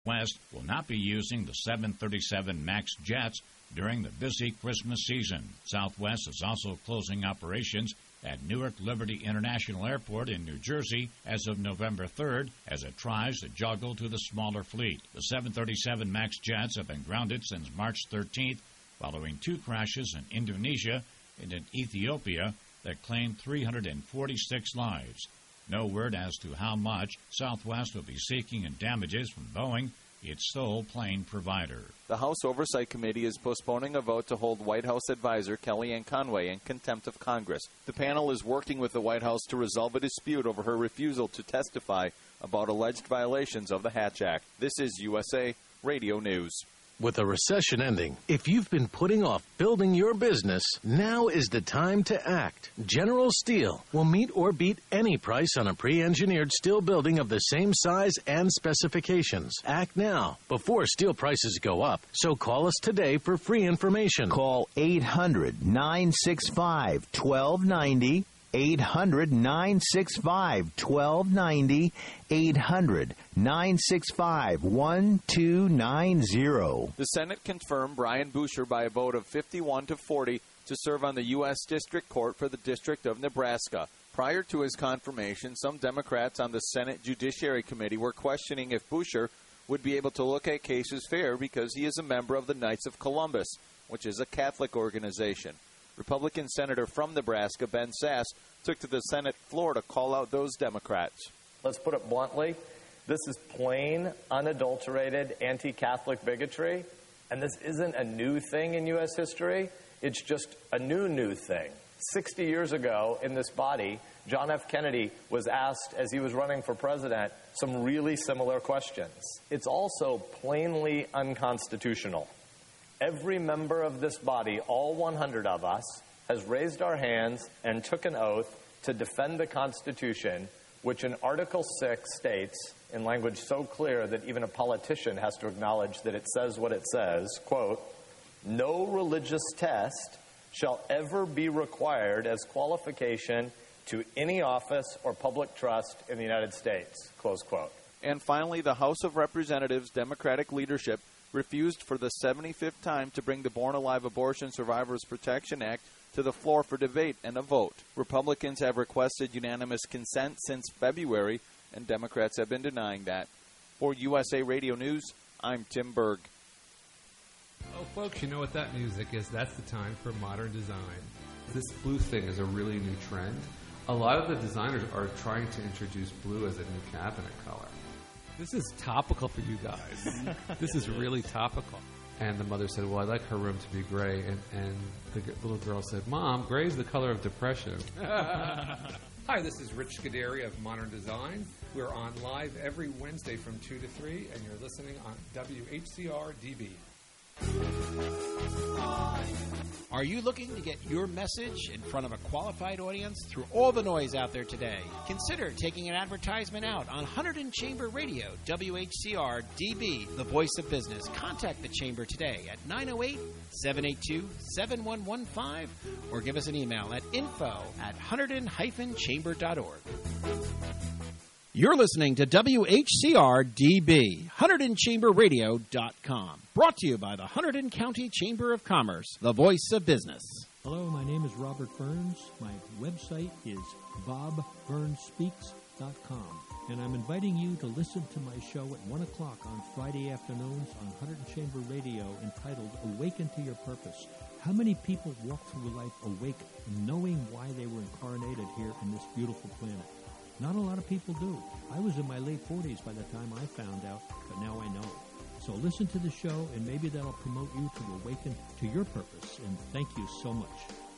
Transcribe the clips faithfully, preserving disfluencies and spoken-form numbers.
Southwest will not be using the seven thirty-seven MAX jets during the busy Christmas season. Southwest is also closing operations at Newark Liberty International Airport in New Jersey as of November third as it tries to juggle to the smaller fleet. The seven thirty-seven MAX jets have been grounded since March thirteenth following two crashes in Indonesia and in Ethiopia that claimed three hundred forty-six lives. No word as to how much Southwest will be seeking in damages from Boeing, its sole plane provider. The House Oversight Committee is postponing a vote to hold White House advisor Kellyanne Conway in contempt of Congress. The panel is working with the White House to resolve a dispute over her refusal to testify about alleged violations of the Hatch Act. This is U S A Radio News. With a recession ending, if you've been putting off building your business, now is the time to act. General Steel will meet or beat any price on a pre-engineered steel building of the same size and specifications. Act now, before steel prices go up. So call us today for free information. Call eight hundred, nine six five, one two nine zero. eight hundred, nine six five, one two nine zero. eight hundred, nine six five, one two nine zero. The Senate confirmed Brian Boucher by a vote of fifty-one to forty to serve on the U S District Court for the District of Nebraska. Prior to his confirmation, some Democrats on the Senate Judiciary Committee were questioning if Boucher would be able to look at cases fair because he is a member of the Knights of Columbus, which is a Catholic organization. Republican Senator from Nebraska, Ben Sass, took to the Senate floor to call out those Democrats. Let's put it bluntly. This is plain, unadulterated anti-Catholic bigotry, and this isn't a new thing in U S history. It's just a new, new thing. Sixty years ago in this body, John F. Kennedy was asked, as he was running for president, some really similar questions. It's also plainly unconstitutional. Every member of this body, all one hundred of us, has raised our hands and took an oath to defend the Constitution, which in Article six states, in language so clear that even a politician has to acknowledge that it says what it says, quote, "No religious test shall ever be required as qualification to any office or public trust in the United States," close quote. And finally, the House of Representatives Democratic leadership refused for the seventy-fifth time to bring the Born Alive Abortion Survivors Protection Act to the floor for debate and a vote. Republicans have requested unanimous consent since February, and Democrats have been denying that. For U S A Radio News, I'm Tim Berg. Oh, folks, you know what that music is. That's the time for modern design. This blue thing is a really new trend. A lot of the designers are trying to introduce blue as a new cabinet color. This is topical for you guys. This is really topical. And the mother said, well, I'd like her room to be gray. And, and the g- little girl said, Mom, gray is the color of depression. Hi, this is Rich Scuderi of Modern Design. We're on live every Wednesday from two to three, and you're listening on W H C R D B. Are you looking to get your message in front of a qualified audience through all the noise out there today? Consider taking an advertisement out on Hunterdon Chamber Radio, W H C R D B, the voice of business. Contact the Chamber today at nine oh eight, seven eight two, seven one one five or give us an email at info at hunterdon dash chamber dot org. You're listening to W H C R D B, Hunterdon Chamber Radio dot com. Brought to you by the Hunterdon County Chamber of Commerce, the voice of business. Hello, my name is Robert Burns. My website is bob burns speaks dot com. And I'm inviting you to listen to my show at one o'clock on Friday afternoons on Hunterdon Chamber Radio entitled Awaken to Your Purpose. How many people walk through life awake, knowing why they were incarnated here in this beautiful planet? Not a lot of people do. I was in my late forties by the time I found out, but now I know. So listen to the show, and maybe that'll promote you to awaken to your purpose. And thank you so much.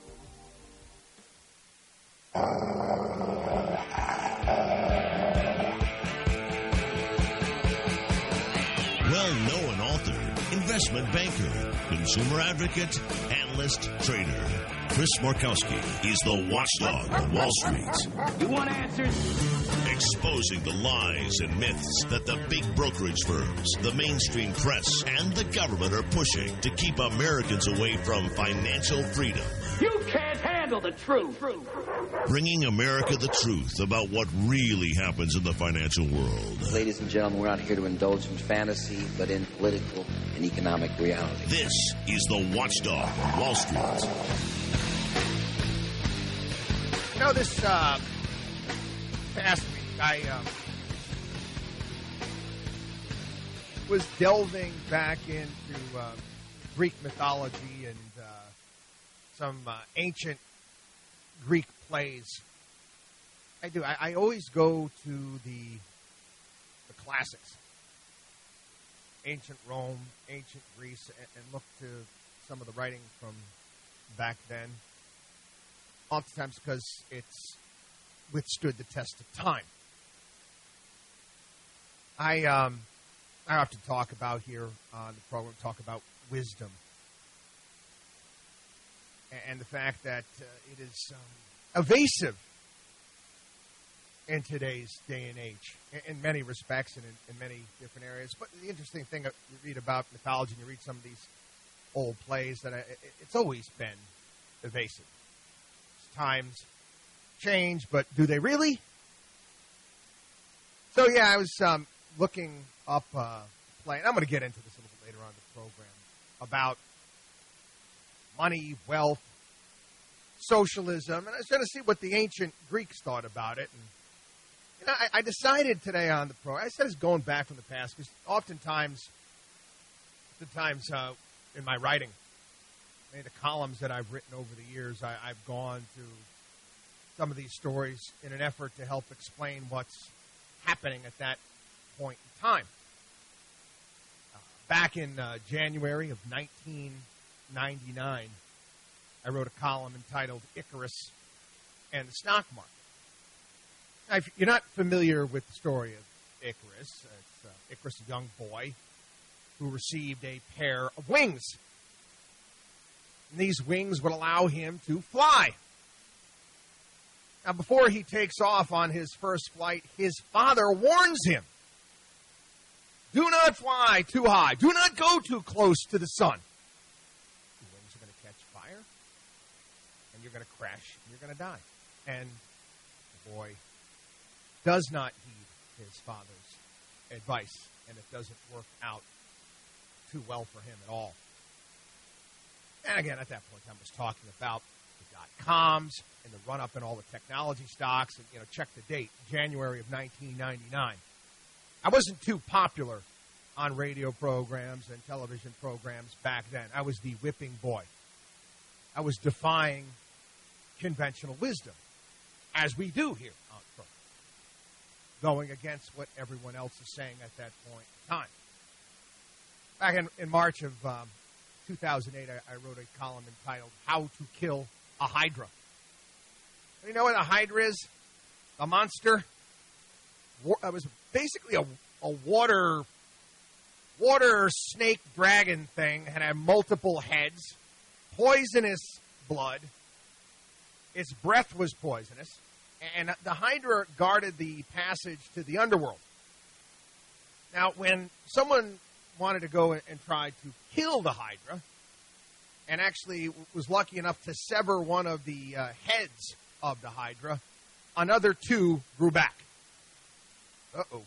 Well-known author, investment banker, consumer advocate, analyst, trader. Chris Markowski is the watchdog of Wall Street. You want answers? Exposing the lies and myths that the big brokerage firms, the mainstream press, and the government are pushing to keep Americans away from financial freedom. You can't handle handle the truth. Bringing America the truth about what really happens in the financial world. Ladies and gentlemen, we're not here to indulge in fantasy, but in political and economic reality. This is the Watchdog on Wall Street. You know, this uh, past week, I um, was delving back into uh, Greek mythology and uh, some uh, ancient Greek plays. I do. I, I always go to the the classics. Ancient Rome, ancient Greece, and, and look to some of the writing from back then. Oftentimes because it's withstood the test of time. I um, I often talk about here on the program, talk about wisdom. And the fact that uh, it is um, evasive in today's day and age, in, in many respects and in, in many different areas. But the interesting thing, you read about mythology and you read some of these old plays, that I, it, it's always been evasive. Times change, but do they really? So, yeah, I was um, looking up a uh, play, and I'm going to get into this a little bit later on in the program, about money, wealth, socialism, and I was going to see what the ancient Greeks thought about it. And you know, I, I decided today on the program, I said it's going back from the past, because oftentimes, oftentimes uh, in my writing, many of the columns that I've written over the years, I, I've gone to some of these stories in an effort to help explain what's happening at that point in time. Uh, back in uh, January of nineteen ninety-nine, I wrote a column entitled Icarus and the Stock Market. Now, if you're not familiar with the story of Icarus, it's uh, Icarus, a young boy who received a pair of wings. And these wings would allow him to fly. Now, before he takes off on his first flight, his father warns him, do not fly too high. Do not go too close to the sun. The wings are going to catch fire, and you're going to crash, and you're going to die. And the boy does not heed his father's advice, and it doesn't work out too well for him at all. And again, at that point, I was talking about the dot-coms and the run-up in all the technology stocks. And, you know, check the date, January of nineteen ninety-nine. I wasn't too popular on radio programs and television programs back then. I was the whipping boy. I was defying conventional wisdom, as we do here on the program, going against what everyone else is saying at that point in time. Back in, in March of um, two thousand eight, I, I wrote a column entitled How to Kill a Hydra. You know what a Hydra is? A monster. It was basically a, a water water snake dragon thing. It had multiple heads, poisonous blood. Its breath was poisonous. And the Hydra guarded the passage to the underworld. Now, when someone wanted to go and try to kill the Hydra, and actually was lucky enough to sever one of the uh, heads of the Hydra, another two grew back. Uh-oh.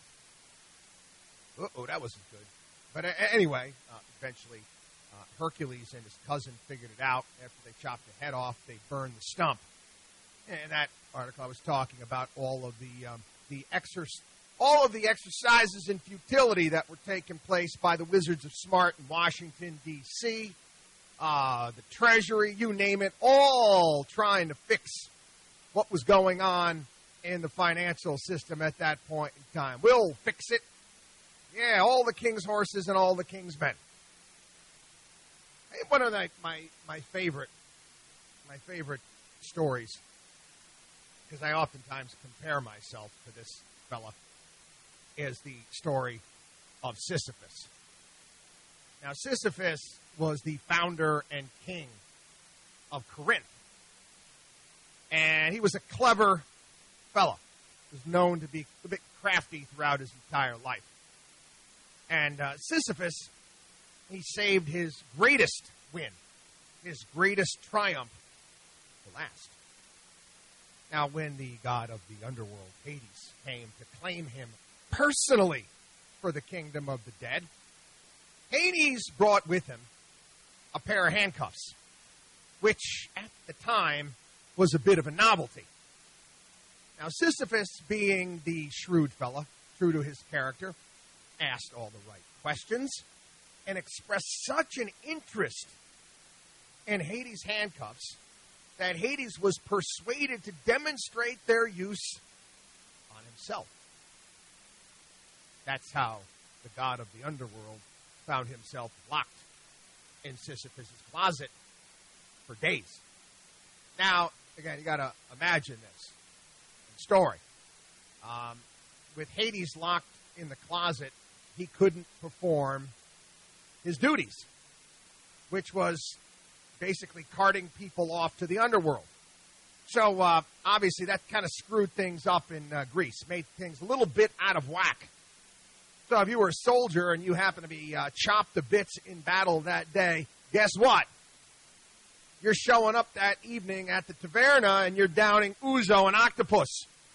Uh-oh, that wasn't good. But uh, anyway, uh, eventually uh, Hercules and his cousin figured it out. After they chopped the head off, they burned the stump. And that article I was talking about all of the um, the exerc- all of the exercises in futility that were taking place by the Wizards of Smart in Washington, D C, uh, the Treasury, you name it, all trying to fix what was going on in the financial system at that point in time. We'll fix it. Yeah, all the king's horses and all the king's men. Hey, one of the, my my favorite my favorite stories, because I oftentimes compare myself to this fella, is the story of Sisyphus. Now, Sisyphus was the founder and king of Corinth. And he was a clever fellow. He was known to be a bit crafty throughout his entire life. And uh, Sisyphus, he saved his greatest win, his greatest triumph for last. Now, when the god of the underworld, Hades, came to claim him personally for the kingdom of the dead, Hades brought with him a pair of handcuffs, which at the time was a bit of a novelty. Now, Sisyphus, being the shrewd fella, true to his character, asked all the right questions and expressed such an interest in Hades' handcuffs that Hades was persuaded to demonstrate their use on himself. That's how the god of the underworld found himself locked in Sisyphus' closet for days. Now, again, you got to imagine this story. Um, with Hades locked in the closet, he couldn't perform his duties, which was basically carting people off to the underworld. So, uh, obviously, that kind of screwed things up in uh, Greece, made things a little bit out of whack. So if you were a soldier and you happen to be uh, chopped to bits in battle that day, guess what? You're showing up that evening at the taverna and you're downing ouzo and octopus.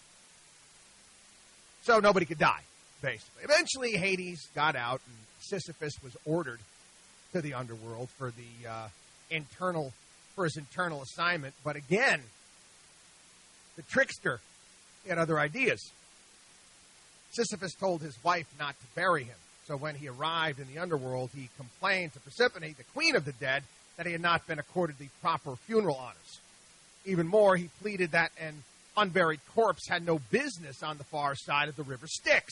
So nobody could die, basically. Eventually, Hades got out and Sisyphus was ordered to the underworld for the uh, internal, for his internal assignment. But again, the trickster, he had other ideas. Sisyphus told his wife not to bury him. So when he arrived in the underworld, he complained to Persephone, the queen of the dead, that he had not been accorded the proper funeral honors. Even more, he pleaded that an unburied corpse had no business on the far side of the river Styx.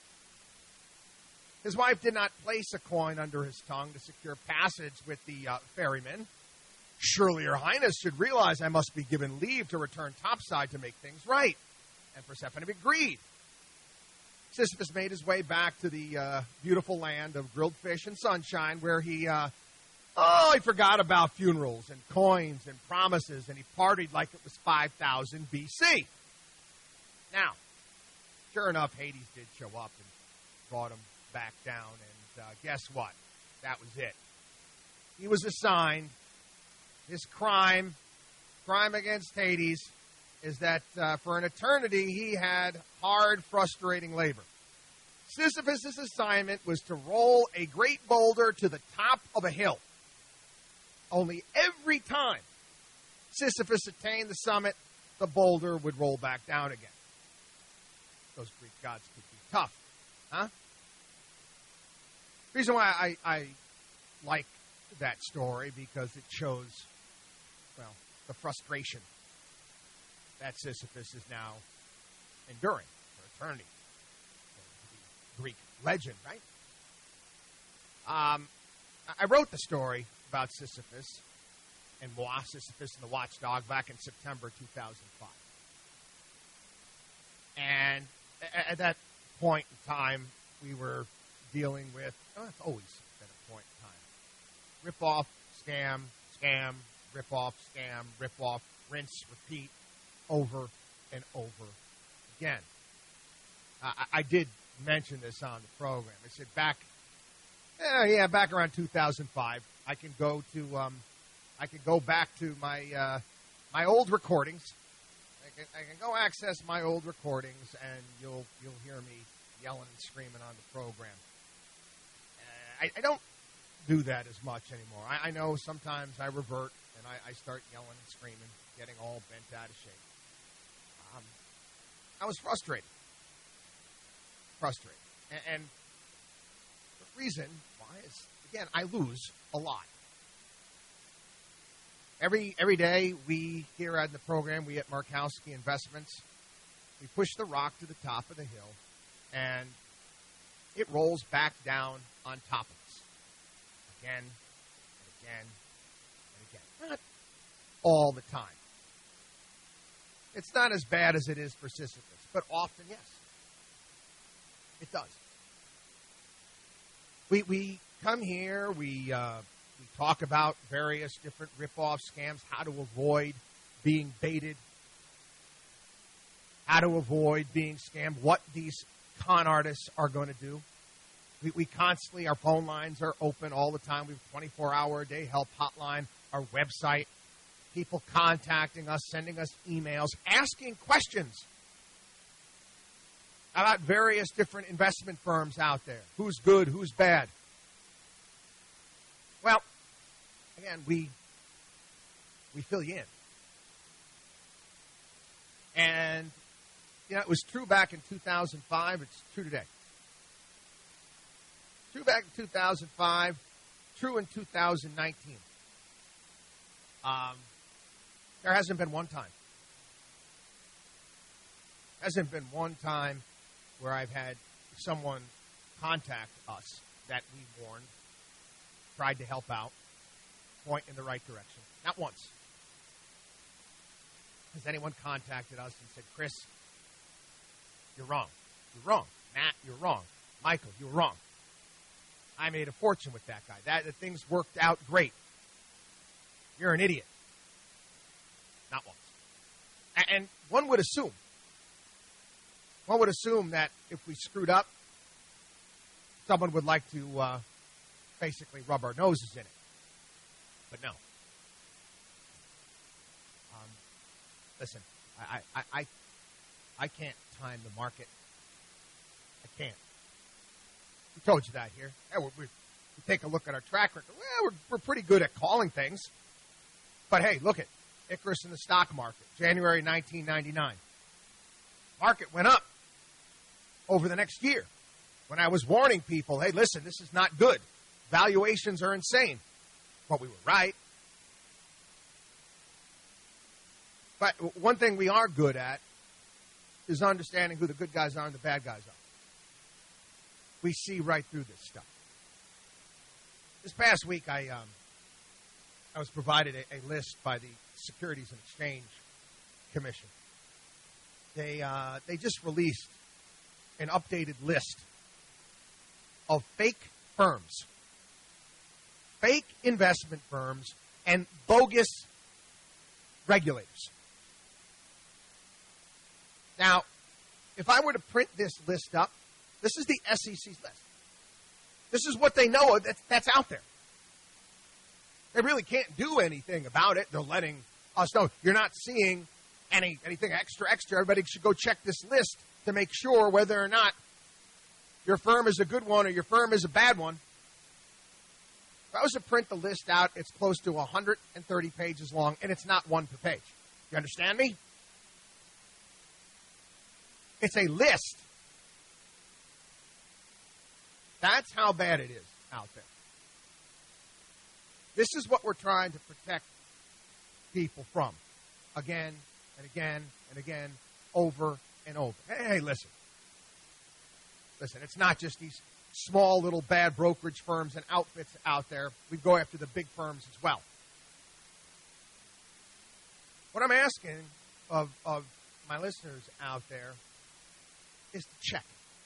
His wife did not place a coin under his tongue to secure passage with the uh, ferryman. Surely your highness should realize I must be given leave to return topside to make things right. And Persephone agreed. Sisyphus made his way back to the uh, beautiful land of grilled fish and sunshine, where he, uh, oh, he forgot about funerals and coins and promises, and he partied like it was five thousand B C. Now, sure enough, Hades did show up and brought him back down, and uh, guess what? That was it. He was assigned. His crime, crime against Hades, is that uh, for an eternity he had hard, frustrating labor. Sisyphus' assignment was to roll a great boulder to the top of a hill. Only every time Sisyphus attained the summit, the boulder would roll back down again. Those Greek gods could be tough, huh? The reason why I, I like that story, because it shows, well, the frustration that Sisyphus is now enduring for eternity. The Greek legend, right? Um, I wrote the story about Sisyphus and moi, Sisyphus and the Watchdog, back in September two thousand five. And at that point in time, we were dealing with, oh, it's always been a point in time, rip-off, scam, scam, rip-off, scam, rip-off, rinse, repeat, over and over again. Uh, I, I did mention this on the program. I said back, eh, yeah, back around two thousand five, I can go to, um, I can go back to my uh, my old recordings. I can, I can go access my old recordings, and you'll you'll hear me yelling and screaming on the program. Uh, I, I don't do that as much anymore. I, I know sometimes I revert and I, I start yelling and screaming, getting all bent out of shape. Um, I was frustrated. Frustrated. And, and the reason why is, again, I lose a lot. Every every day we here at the program, we at Markowski Investments, we push the rock to the top of the hill, and it rolls back down on top of us. Again, and again, and again. Not all the time. It's not as bad as it is for Sisyphus, but often, yes. It does. We we come here, we uh, we talk about various different rip-off scams, how to avoid being baited, how to avoid being scammed, what these con artists are going to do. We, we constantly, our phone lines are open all the time. We have a twenty-four hour a day help hotline, our website. people contacting us, sending us emails, asking questions about various different investment firms out there. Who's good, who's bad. Well, again, we we fill you in. And, you know, it was true back in two thousand five. It's true today. True back in two thousand five. True in two thousand nineteen. Um, there hasn't been one time. Hasn't been one time where I've had someone contact us that we warned, tried to help out, point in the right direction. Not once. Has anyone contacted us and said, Chris, you're wrong. You're wrong. Matt, you're wrong. Michael, you're wrong. I made a fortune with that guy. That the things worked out great. You're an idiot. Not once. A- and one would assume, one would assume that if we screwed up, someone would like to uh, basically rub our noses in it. But no. Um, listen, I, I, I, I can't time the market. I can't. We told you that here. Yeah, we, we, we take a look at our track record. Well, we're, we're pretty good at calling things. But hey, look at Icarus in the stock market, January nineteen ninety-nine. Market went up over the next year. When I was warning people, hey, listen, this is not good. Valuations are insane. But we were right. But one thing we are good at is understanding who the good guys are and the bad guys are. We see right through this stuff. This past week, I um, I was provided a, a list by the Securities and Exchange Commission. They uh, they just released an updated list of fake firms, fake investment firms, and bogus regulators. Now, if I were to print this list up, this is the S E C's list. This is what they know that's, that's out there. They really can't do anything about it. They're letting us know. You're not seeing any anything extra, extra. Everybody should go check this list to make sure whether or not your firm is a good one or your firm is a bad one. If I was to print the list out, it's close to one hundred thirty pages long, and it's not one per page. You understand me? It's a list. That's how bad it is out there. This is what we're trying to protect people from. Again and again and again, over and over. Hey, listen. Listen, it's not just these small little bad brokerage firms and outfits out there. We go after the big firms as well. What I'm asking of, of my listeners out there is to check.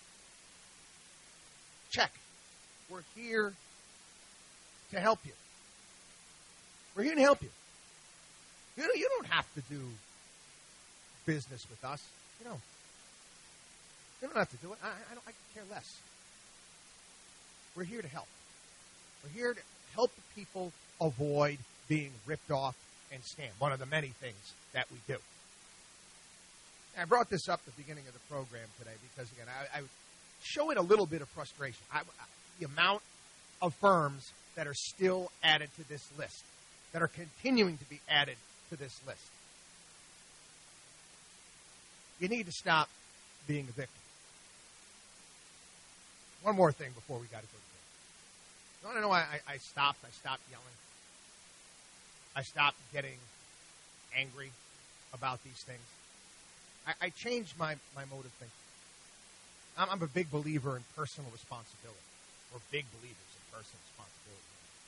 Check. We're here to help you. We're here to help you. You know, you don't have to do business with us. You know, you don't have to do it. I, I don't. I can care less. We're here to help. We're here to help people avoid being ripped off and scammed. One of the many things that we do. I brought this up at the beginning of the program today because, again, I, I was showing a little bit of frustration. I, I, the amount of firms that are still added to this list, that are continuing to be added to this list. You need to stop being a victim. One more thing before we got to go to break. You want to know why I, I stopped? I stopped yelling. I stopped getting angry about these things. I, I changed my, my mode of thinking. I'm, I'm a big believer in personal responsibility. We're big believers in personal responsibility.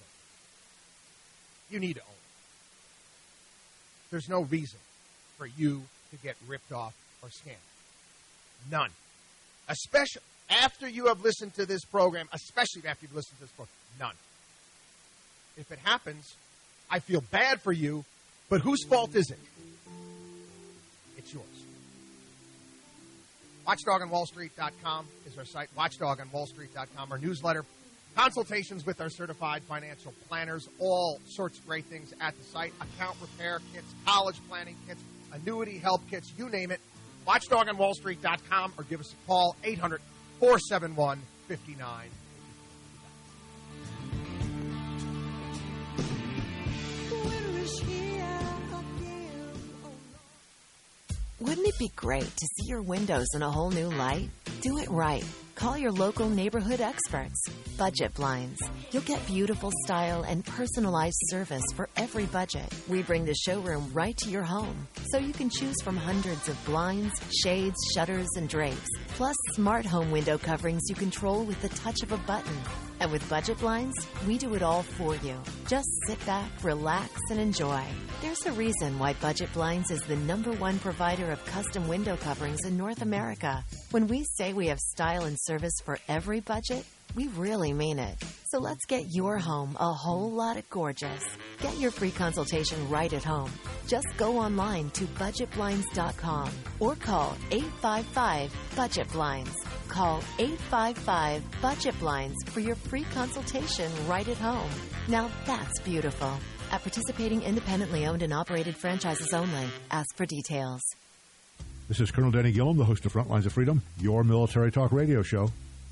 You need to own it. There's no reason for you to get ripped off or scammed. None. Especially after you have listened to this program, especially after you've listened to this program. None. If it happens, I feel bad for you, but whose fault is it? It's yours. watchdog on wall street dot com is our site. watchdog on wall street dot com, our newsletter. Consultations with our certified financial planners, all sorts of great things at the site. Account repair kits, college planning kits, annuity help kits, you name it. watchdog on wall street dot com or give us a call, eight hundred, four seven one, five nine. Wouldn't it be great to see your windows in a whole new light? Do it right. Call your local neighborhood experts. Budget Blinds. You'll get beautiful style and personalized service for every budget. We bring the showroom right to your home, so you can choose from hundreds of blinds, shades, shutters, and drapes, plus smart home window coverings you control with the touch of a button. And with Budget Blinds, we do it all for you. Just sit back, relax, and enjoy. There's a reason why Budget Blinds is the number one provider of custom window coverings in North America. When we say we have style and service for every budget, we really mean it. So let's get your home a whole lot of gorgeous. Get your free consultation right at home. Just go online to budget blinds dot com or call eight five five, budget blinds. Call eight five five, budget blinds for your free consultation right at home. Now that's beautiful. At participating independently owned and operated franchises only. Ask for details. This is Colonel Denny Gillum, the host of Front Lines of Freedom, your military talk radio show.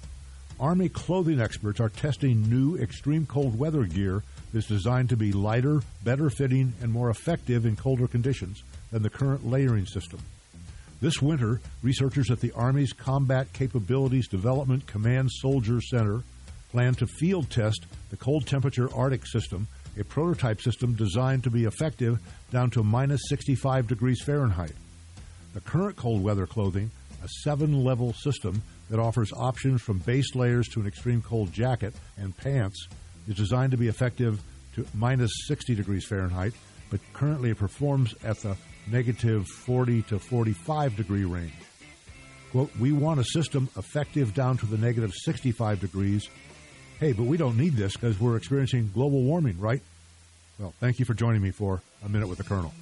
Army clothing experts are testing new extreme cold weather gear that's designed to be lighter, better fitting, and more effective in colder conditions than the current layering system. This winter, researchers at the Army's Combat Capabilities Development Command Soldier Center plan to field test the cold temperature Arctic system, a prototype system designed to be effective down to minus sixty-five degrees Fahrenheit. The current cold weather clothing, a seven-level system that offers options from base layers to an extreme cold jacket and pants, is designed to be effective to minus sixty degrees Fahrenheit, but currently it performs at the negative forty to forty-five degree range. Quote, we want a system effective down to the negative sixty-five degrees. Hey, but we don't need this because we're experiencing global warming, right? Well, thank you for joining me for A Minute with the Colonel.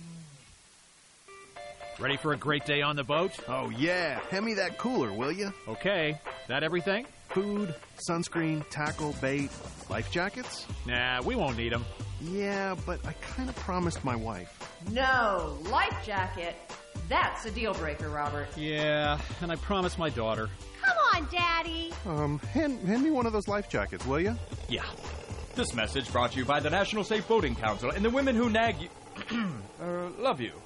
Ready for a great day on the boat? Oh, yeah. Hand me that cooler, will you? Okay. That everything? Food, sunscreen, tackle, bait, life jackets? Nah, we won't need them. Yeah, but I kind of promised my wife. No, life jacket. That's a deal breaker, Robert. Yeah, and I promised my daughter. Come on, Daddy. Um, hand, hand me one of those life jackets, will you? Yeah. This message brought to you by the National Safe Boating Council and the women who nag you. uh, love you.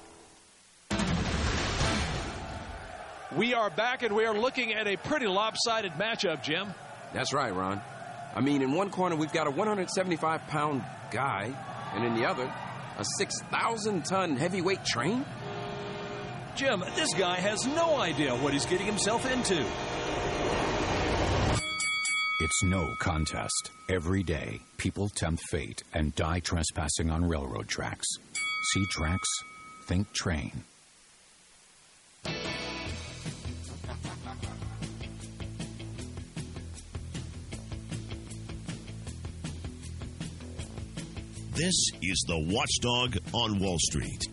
We are back, and we are looking at a pretty lopsided matchup, Jim. That's right, Ron. I mean, in one corner, we've got a one hundred seventy-five pound guy, and in the other, a six thousand ton heavyweight train. Jim, this guy has no idea what he's getting himself into. It's no contest. Every day, people tempt fate and die trespassing on railroad tracks. See tracks, think train. This is the Watchdog on Wall Street.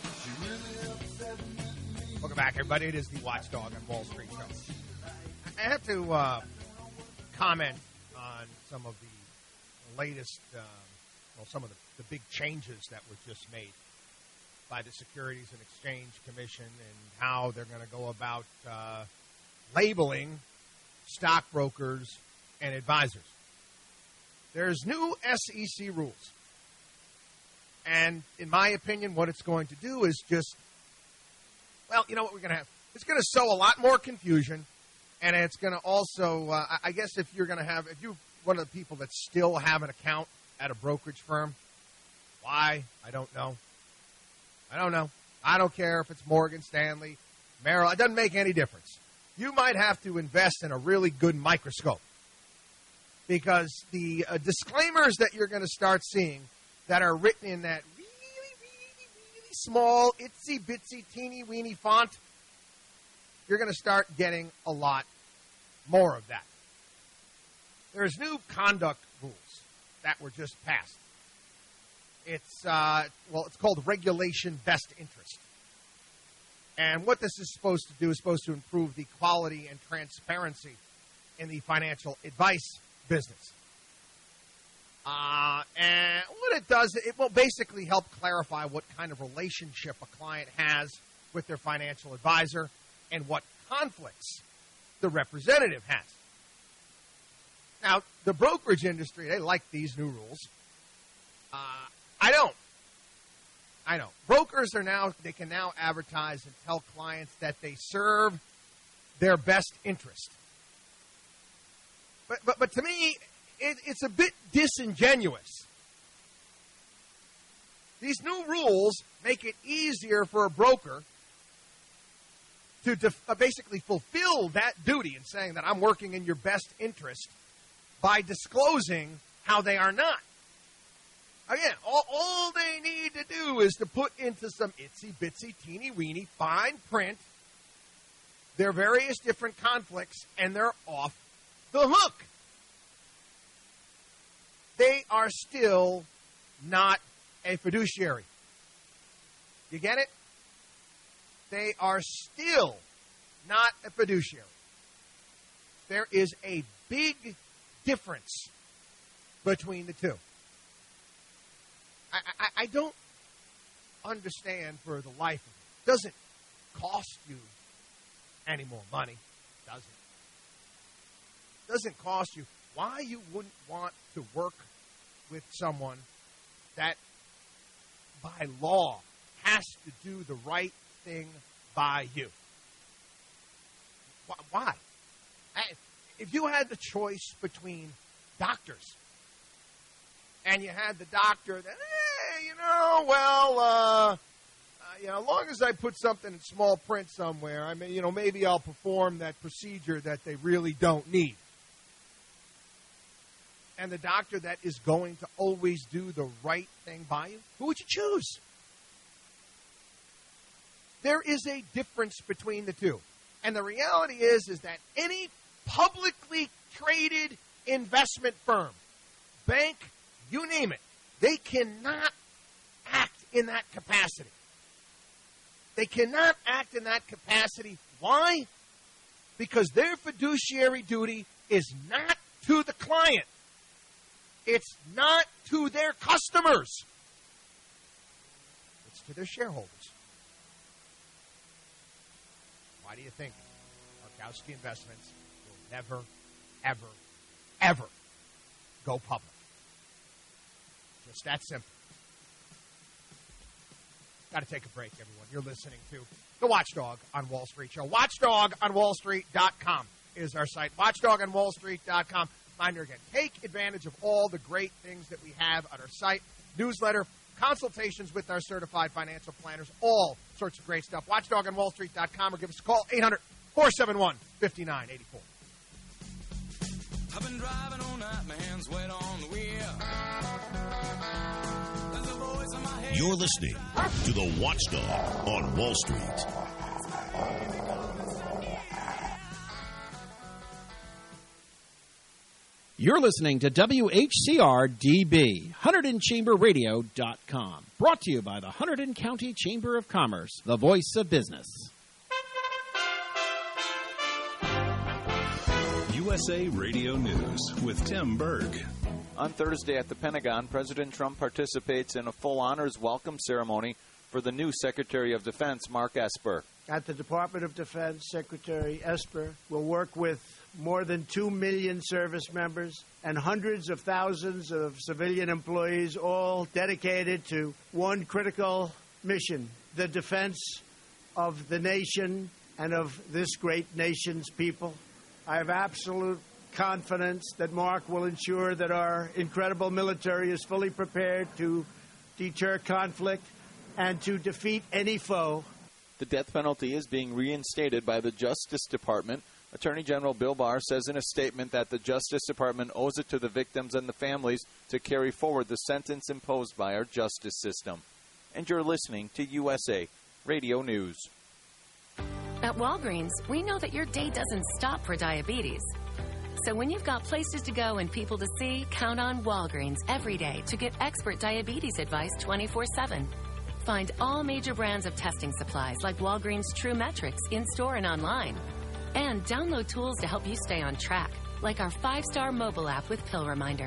Welcome back, everybody. It is the Watchdog on Wall Street show. I have to uh, comment on some of the latest, uh, well, some of the, the big changes that were just made by the Securities and Exchange Commission and how they're going to go about uh, labeling stockbrokers and advisors. There's new S E C rules. And in my opinion, what it's going to do is just, well, you know what we're going to have? It's going to sow a lot more confusion, and it's going to also, uh, I guess if you're going to have, if you're one of the people that still have an account at a brokerage firm, why? I don't know. I don't know. I don't care if it's Morgan Stanley, Merrill. It doesn't make any difference. You might have to invest in a really good microscope because the uh, disclaimers that you're going to start seeing that are written in that really, really, really small, itsy-bitsy, teeny-weeny font, you're going to start getting a lot more of that. There's new conduct rules that were just passed. It's, uh, well, it's called Regulation Best Interest. And what this is supposed to do is supposed to improve the quality and transparency in the financial advice business. Uh, and what it does, it will basically help clarify what kind of relationship a client has with their financial advisor and what conflicts the representative has. Now, the brokerage industry, they like these new rules. Uh, I don't. I know. Brokers are now, they can now advertise and tell clients that they serve their best interest. But, but, but to me, it, it's a bit disingenuous. These new rules make it easier for a broker to def- uh, basically fulfill that duty in saying that I'm working in your best interest by disclosing how they are not. Again, all, all they need to do is to put into some itsy-bitsy, teeny-weeny, fine print their various different conflicts, and they're off the hook. They are still not a fiduciary. You get it? They are still not a fiduciary. There is a big difference between the two. I, I, I don't understand for the life of it. It doesn't cost you any more money. It doesn't. It doesn't cost you. Why you wouldn't want to work with someone that by law has to do the right thing by you? Why? If you had the choice between doctors and you had the doctor that, hey, you know, well, uh, uh, you know, as long as I put something in small print somewhere, I mean, you know, maybe I'll perform that procedure that they really don't need. And the doctor that is going to always do the right thing by you, who would you choose? There is a difference between the two. And the reality is, is that any publicly traded investment firm, bank, you name it, they cannot act in that capacity. They cannot act in that capacity. Why? Because their fiduciary duty is not to the client. It's not to their customers. It's to their shareholders. Why do you think Markowski Investments will never, ever, ever go public? Just that simple. Got to take a break, everyone. You're listening to The Watchdog on Wall Street Show. watchdog on wall street dot com is our site. watchdog on wall street dot com. Reminder again, take advantage of all the great things that we have on our site. Newsletter, consultations with our certified financial planners, all sorts of great stuff. watchdog on wall street dot com or give us a call, eight hundred, four seven one, five nine eight four. I've been driving all night, my hands wet on the wheel. There's a voice in my head. You're listening to The Watchdog on Wall Street. You're listening to W H C R D B, Hunterdon Chamber Radio dot com. Brought to you by the Hunterdon County Chamber of Commerce, the voice of business. U S A Radio News with Tim Berg. On Thursday at the Pentagon, President Trump participates in a full honors welcome ceremony for the new Secretary of Defense, Mark Esper. At the Department of Defense, Secretary Esper will work with more than two million service members and hundreds of thousands of civilian employees, all dedicated to one critical mission, the defense of the nation and of this great nation's people. I have absolute confidence that Mark will ensure that our incredible military is fully prepared to deter conflict and to defeat any foe. The death penalty is being reinstated by the Justice Department. Attorney General Bill Barr says in a statement that the Justice Department owes it to the victims and the families to carry forward the sentence imposed by our justice system. And you're listening to U S A Radio News. At Walgreens, we know that your day doesn't stop for diabetes. So when you've got places to go and people to see, count on Walgreens every day to get expert diabetes advice twenty-four seven. Find all major brands of testing supplies like Walgreens True Metrics in-store and online. And download tools to help you stay on track, like our five-star mobile app with Pill Reminder.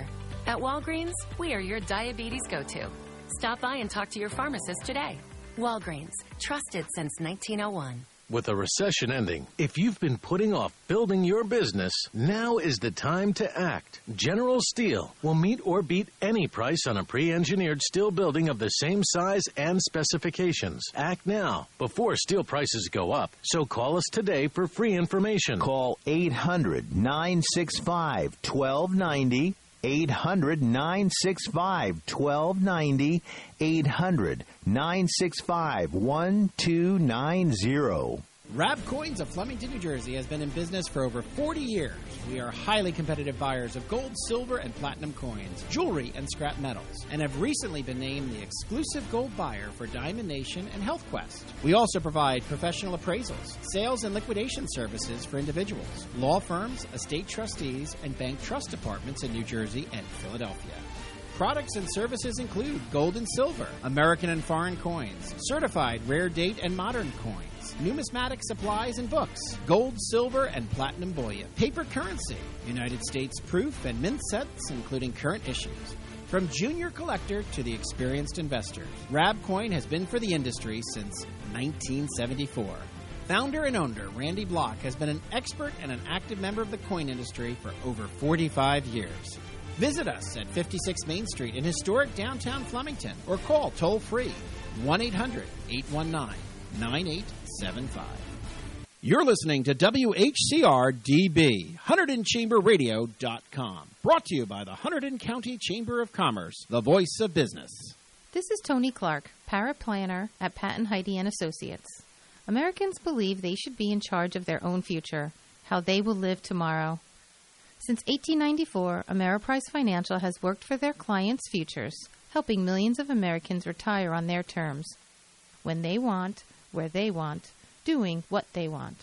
At Walgreens, we are your diabetes go-to. Stop by and talk to your pharmacist today. Walgreens, trusted since nineteen oh one. With a recession ending, if you've been putting off building your business, now is the time to act. General Steel will meet or beat any price on a pre-engineered steel building of the same size and specifications. Act now, before steel prices go up. So call us today for free information. Call eight hundred, nine six five, one two nine zero. eight hundred, nine six five, one two nine zero. eight hundred, nine six five, one two nine zero. Rab Coins of Flemington, New Jersey has been in business for over forty years. We are highly competitive buyers of gold, silver, and platinum coins, jewelry, and scrap metals, and have recently been named the exclusive gold buyer for Diamond Nation and Health Quest. We also provide professional appraisals, sales and liquidation services for individuals, law firms, estate trustees, and bank trust departments in New Jersey and Philadelphia. Products and services include gold and silver, American and foreign coins, certified rare date and modern coins, numismatic supplies and books, gold, silver, and platinum bullion, paper currency, United States proof and mint sets, including current issues. From junior collector to the experienced investor, Rab Coin has been for the industry since nineteen seventy-four. Founder and owner Randy Block has been an expert and an active member of the coin industry for over forty-five years. Visit us at fifty-six Main Street in historic downtown Flemington or call toll-free one eight hundred, eight one nine, nine eight seven five. You're listening to W H C R D B, Hunterdon Chamber Radio dot com. Brought to you by the Hunterdon County Chamber of Commerce, the voice of business. This is Tony Clark, paraplanner at Patton Heidi and Associates. Americans believe they should be in charge of their own future, how they will live tomorrow. Since eighteen ninety-four, Ameriprise Financial has worked for their clients' futures, helping millions of Americans retire on their terms, when they want, where they want, doing what they want.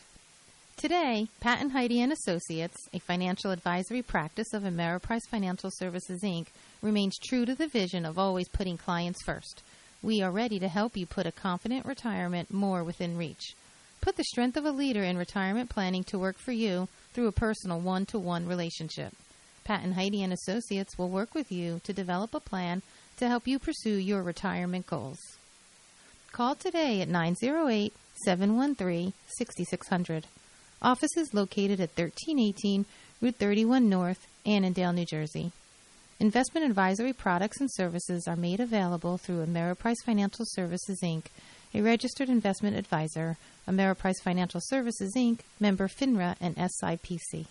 Today, Patton Heidi and Associates, a financial advisory practice of Ameriprise Financial Services, Incorporated, remains true to the vision of always putting clients first. We are ready to help you put a confident retirement more within reach. Put the strength of a leader in retirement planning to work for you through a personal one-to-one relationship. Patton Heidi and Associates will work with you to develop a plan to help you pursue your retirement goals. Call today at nine zero eight, seven one three, six six zero zero. Office is located at thirteen eighteen Route thirty-one North, Annandale, New Jersey. Investment advisory products and services are made available through Ameriprise Financial Services, Incorporated, a registered investment advisor, Ameriprise Financial Services, Incorporated, member FINRA and S I P C.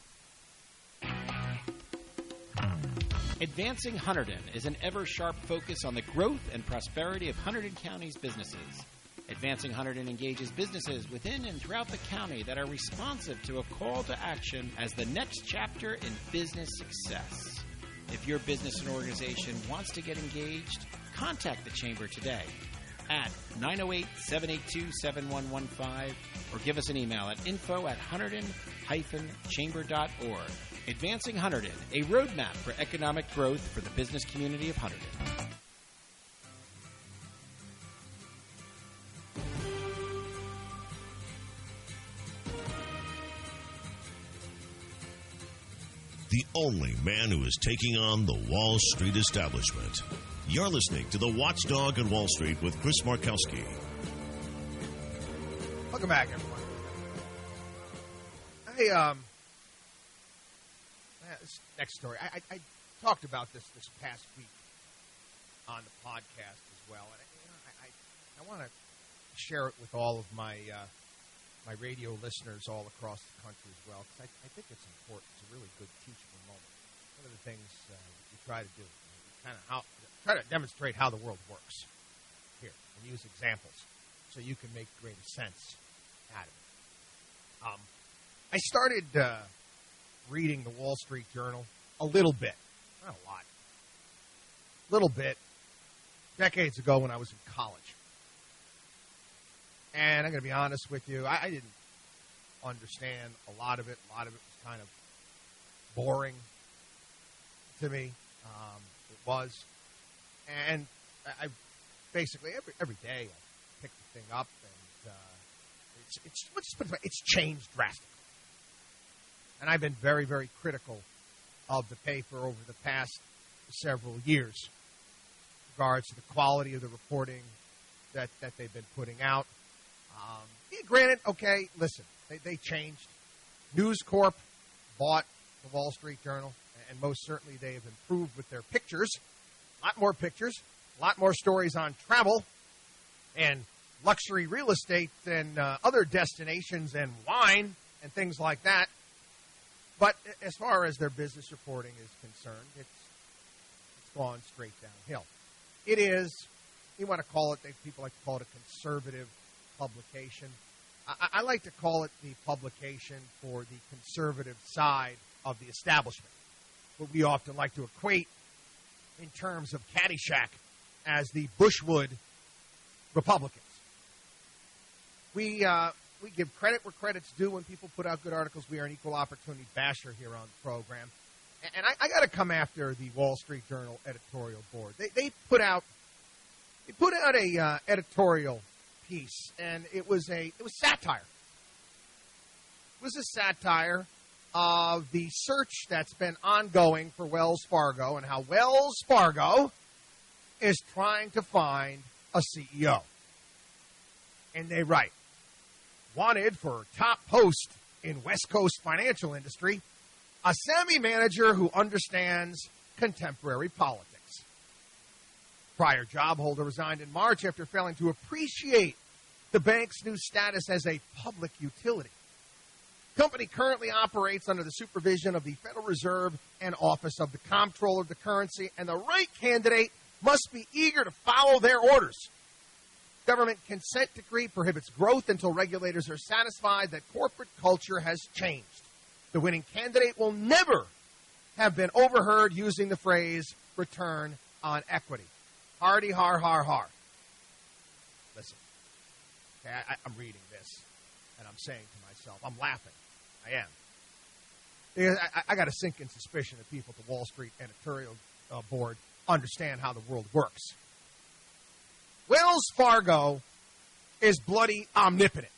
Advancing Hunterdon is an ever-sharp focus on the growth and prosperity of Hunterdon County's businesses. Advancing Hunterdon engages businesses within and throughout the county that are responsive to a call to action as the next chapter in business success. If your business and organization wants to get engaged, contact the Chamber today at nine oh eight, seven eight two, seven one one five or give us an email at info at hunterdon dash chamber dot org. Advancing Hunterdon, a roadmap for economic growth for the business community of Hunterdon. The only man who is taking on the Wall Street establishment. You're listening to The Watchdog on Wall Street with Chris Markowski. Welcome back, everyone. I, um, this next story. I, I, I talked about this this past week on the podcast as well, and you know, I, I, I want to share it with all of my uh, my radio listeners all across the country as well, because I, I think it's important. It's a really good teachable moment. One of the things uh, we try to do, kind of how try to demonstrate how the world works here, and use examples so you can make greater sense out of it. Um, I started uh, reading the Wall Street Journal a little bit, not a lot, a little bit, decades ago when I was in college. And I'm going to be honest with you, I, I didn't understand a lot of it. A lot of it was kind of boring to me. Um, it was. And I, I basically, every every day, I pick the thing up, and uh, it's, it's, let's just put it this way, it's changed drastically. And I've been very, very critical of the paper over the past several years in regards to the quality of the reporting that, that they've been putting out. Um, yeah, granted, okay, listen, they, they changed. News Corp bought the Wall Street Journal, and most certainly they have improved with their pictures. A lot more pictures, a lot more stories on travel and luxury real estate and uh, other destinations and wine and things like that. But as far as their business reporting is concerned, it's, it's gone straight downhill. It is, you want to call it, they, people like to call it a conservative publication. I, I like to call it the publication for the conservative side of the establishment, what we often like to equate in terms of Caddyshack as the Bushwood Republicans. We uh, we give credit where credit's due when people put out good articles. We are an equal opportunity basher here on the program. And I, I got to come after the Wall Street Journal editorial board. They, they put out they put out a uh, editorial piece, and it was a it was satire. It was a satire of the search that's been ongoing for Wells Fargo and how Wells Fargo is trying to find a C E O. And they write, wanted for top post in West Coast financial industry, a savvy manager who understands contemporary politics. Prior job holder resigned in March after failing to appreciate the bank's new status as a public utility. Company currently operates under the supervision of the Federal Reserve and Office of the Comptroller of the Currency, and the right candidate must be eager to follow their orders. Government consent decree prohibits growth until regulators are satisfied that corporate culture has changed. The winning candidate will never have been overheard using the phrase return on equity. Hardy, har, har, har. Listen, okay, I, I'm reading this, and I'm saying to myself, I'm laughing. I am. Because I, I got a sinking suspicion that people at the Wall Street editorial uh, board understand how the world works. Wells Fargo is bloody omnipotent.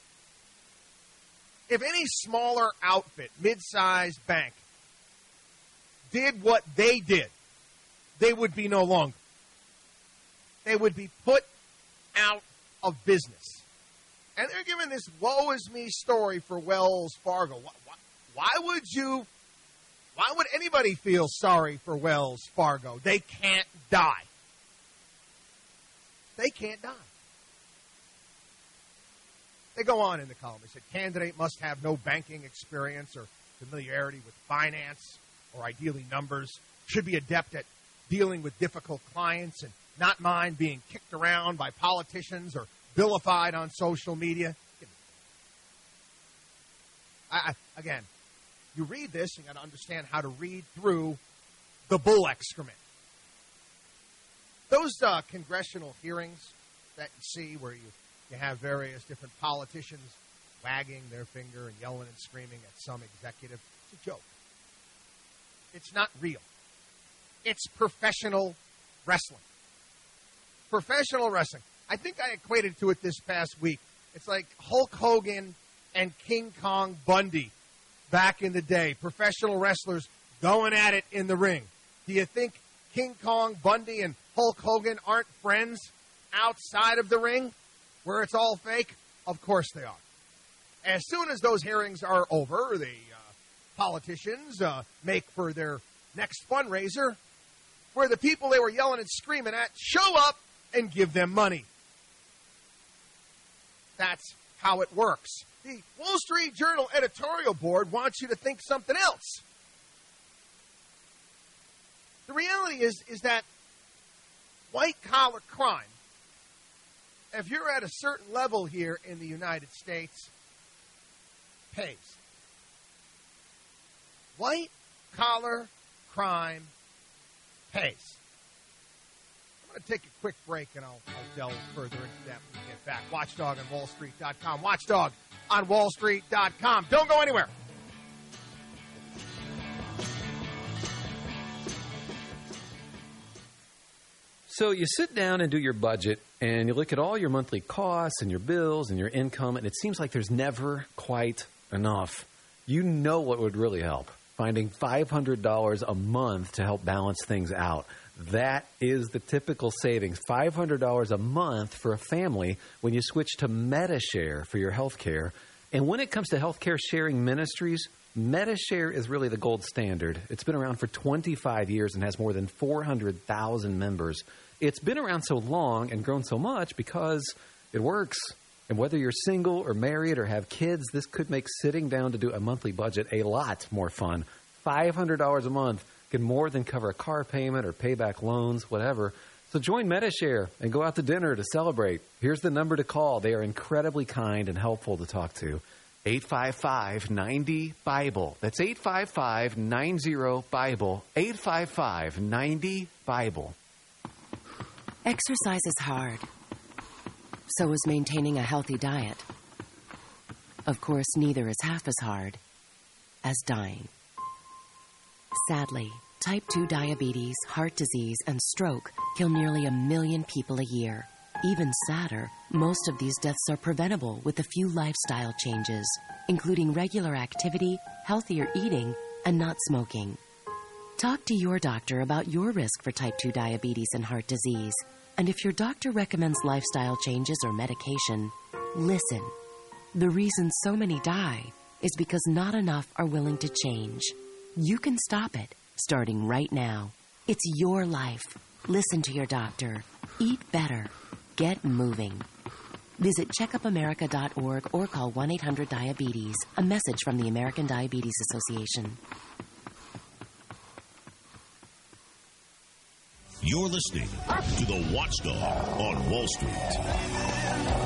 If any smaller outfit, mid-sized bank, did what they did, they would be no longer. They would be put out of business. And they're giving this woe is me story for Wells Fargo. Why, why, why would you, why would anybody feel sorry for Wells Fargo? They can't die. They can't die. They go on in the column. They said, candidate must have no banking experience or familiarity with finance or ideally numbers, should be adept at dealing with difficult clients and not mind being kicked around by politicians or vilified on social media. I, I, again, you read this, you got to understand how to read through the bull excrement. Those uh, congressional hearings that you see where you, you have various different politicians wagging their finger and yelling and screaming at some executive, it's a joke. It's not real. It's professional wrestling. Professional wrestling. I think I equated to it this past week. It's like Hulk Hogan and King Kong Bundy back in the day. Professional wrestlers going at it in the ring. Do you think King Kong Bundy and Hulk Hogan aren't friends outside of the ring where it's all fake? Of course they are. As soon as those hearings are over, the uh, politicians uh, make for their next fundraiser where the people they were yelling and screaming at show up and give them money. That's how it works. The Wall Street Journal editorial board wants you to think something else. The reality is, is that white-collar crime, if you're at a certain level here in the United States, pays. White-collar crime pays. I'm going to take a quick break, and I'll, I'll delve further into that when we get back. Watchdog on Wall Street dot com. Watchdog on Wall Street dot com. Don't go anywhere. So you sit down and do your budget, and you look at all your monthly costs and your bills and your income, and it seems like there's never quite enough. You know what would really help? finding five hundred dollars a month to help balance things out. That is the typical savings, five hundred dollars a month for a family when you switch to Medi-Share for your health care. And when it comes to healthcare sharing ministries, Medi-Share is really the gold standard. It's been around for twenty-five years and has more than four hundred thousand members. It's been around so long and grown so much because it works. And whether you're single or married or have kids, this could make sitting down to do a monthly budget a lot more fun. five hundred dollars a month can more than cover a car payment or pay back loans, whatever. So join Medi-Share and go out to dinner to celebrate. Here's the number to call. They are incredibly kind and helpful to talk to. eight five five, nine zero, Bible. That's eight five five, nine zero, Bible. eight five five, nine zero, Bible. Exercise is hard. So is maintaining a healthy diet. Of course, neither is half as hard as dying. Sadly, type two diabetes, heart disease, and stroke kill nearly a million people a year. Even sadder, most of these deaths are preventable with a few lifestyle changes, including regular activity, healthier eating, and not smoking. Talk to your doctor about your risk for type two diabetes and heart disease. And if your doctor recommends lifestyle changes or medication, listen. The reason so many die is because not enough are willing to change. You can stop it, starting right now. It's your life. Listen to your doctor. Eat better. Get moving. Visit checkup america dot org or call one eight hundred diabetes. A message from the American Diabetes Association. You're listening to The Watchdog on Wall Street.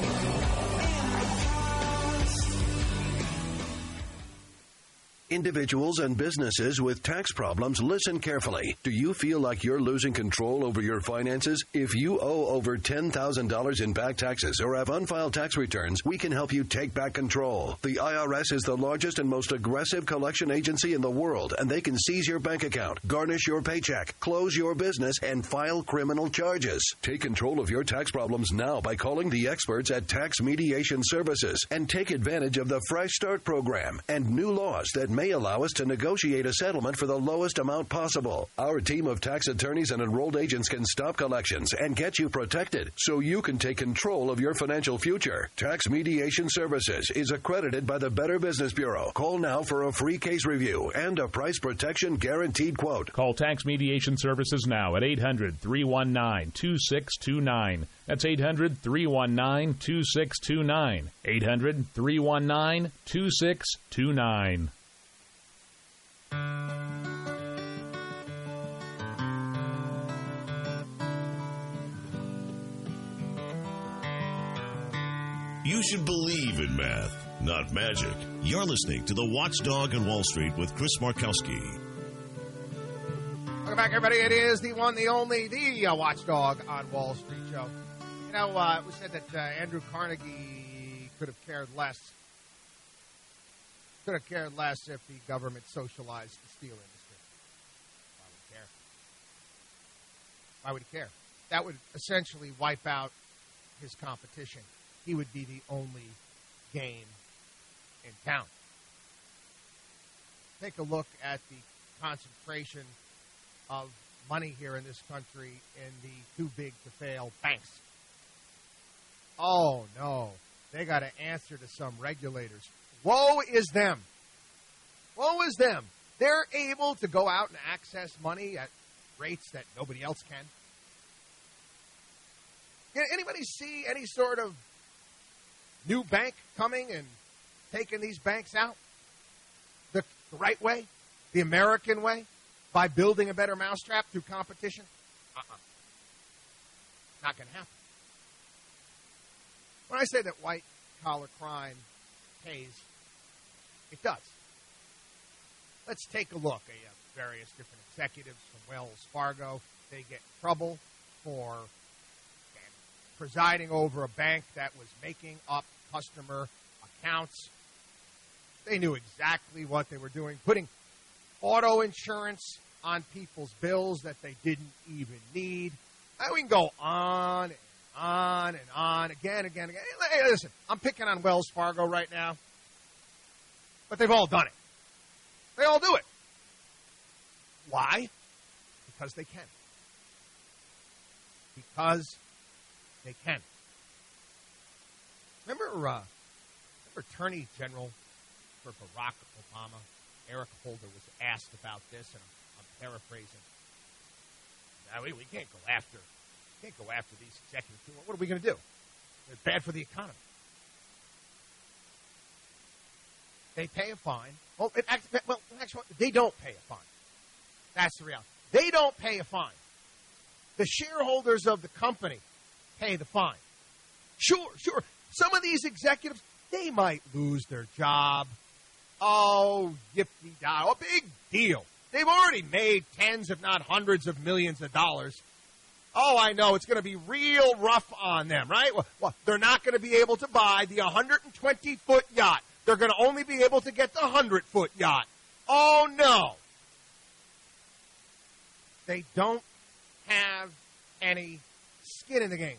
Individuals and businesses with tax problems, listen carefully. Do you feel like you're losing control over your finances? If you owe over ten thousand dollars in back taxes or have unfiled tax returns, we can help you take back control. The I R S is the largest and most aggressive collection agency in the world, and they can seize your bank account, garnish your paycheck, close your business, and file criminal charges. Take control of your tax problems now by calling the experts at Tax Mediation Services and take advantage of the Fresh Start program and new laws that may allow us to negotiate a settlement for the lowest amount possible. Our team of tax attorneys and enrolled agents can stop collections and get you protected so you can take control of your financial future. Tax Mediation Services is accredited by the Better Business Bureau. Call now for a free case review and a price protection guaranteed quote. Call Tax Mediation Services now at eight hundred, three one nine, two six two nine. That's eight hundred, three one nine, two six two nine. eight hundred, three one nine, two six two nine. You should believe in math, not magic. You're listening to The Watchdog on Wall Street with Chris Markowski. Welcome back, everybody. It is the one, the only, the uh, Watchdog on Wall Street show. You know, uh, it was said that uh, Andrew Carnegie could have cared less. Could have cared less if the government socialized the steel industry. Why would he care? Why would he care? That would essentially wipe out his competition. He would be the only game in town. Take a look at the concentration of money here in this country in the too-big-to-fail banks. Oh, no. They got to answer to some regulators. Woe is them. Woe is them. They're able to go out and access money at rates that nobody else can. Can anybody see any sort of new bank coming and taking these banks out the, the right way, the American way, by building a better mousetrap through competition? Uh-uh. Not going to happen. When I say that white-collar crime pays, it does. Let's take a look at various different executives from Wells Fargo. They get in trouble for presiding over a bank that was making up customer accounts. They knew exactly what they were doing, putting auto insurance on people's bills that they didn't even need. And we can go on and on and on, again, again, again. Hey, listen, I'm picking on Wells Fargo right now, but they've all done it. They all do it. Why? Because they can. Because they can. Remember, uh, remember Attorney General for Barack Obama, Eric Holder, was asked about this, and I'm, I'm paraphrasing. Now, we, we can't go after, we can't go after these executives. What are we going to do? They're bad for the economy. They pay a fine. Well, it, well, actually, they don't pay a fine. That's the reality. They don't pay a fine. The shareholders of the company pay the fine. Sure, sure. Some of these executives, they might lose their job. Oh, yippee-da. A big deal. They've already made tens, if not hundreds of millions of dollars. Oh, I know. It's going to be real rough on them, right? Well, well they're not going to be able to buy the one hundred twenty foot yacht. They're going to only be able to get the one hundred foot yacht. Oh, no. They don't have any skin in the game.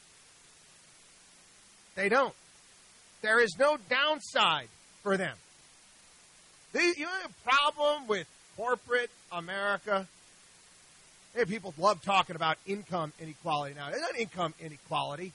They don't. There is no downside for them. They, you have a problem with corporate America? Hey, people love talking about income inequality now. It's not income inequality.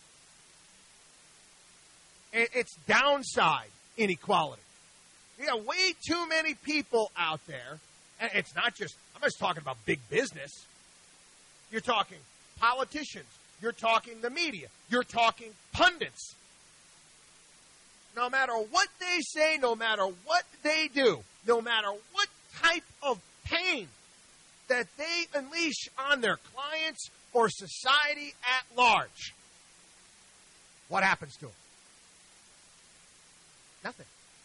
It, it's downside inequality. You got way too many people out there. And it's not just, I'm just talking about big business. You're talking politicians. You're talking the media. You're talking pundits. No matter what they say, no matter what they do, no matter what type of pain that they unleash on their clients or society at large, what happens to them? Nothing.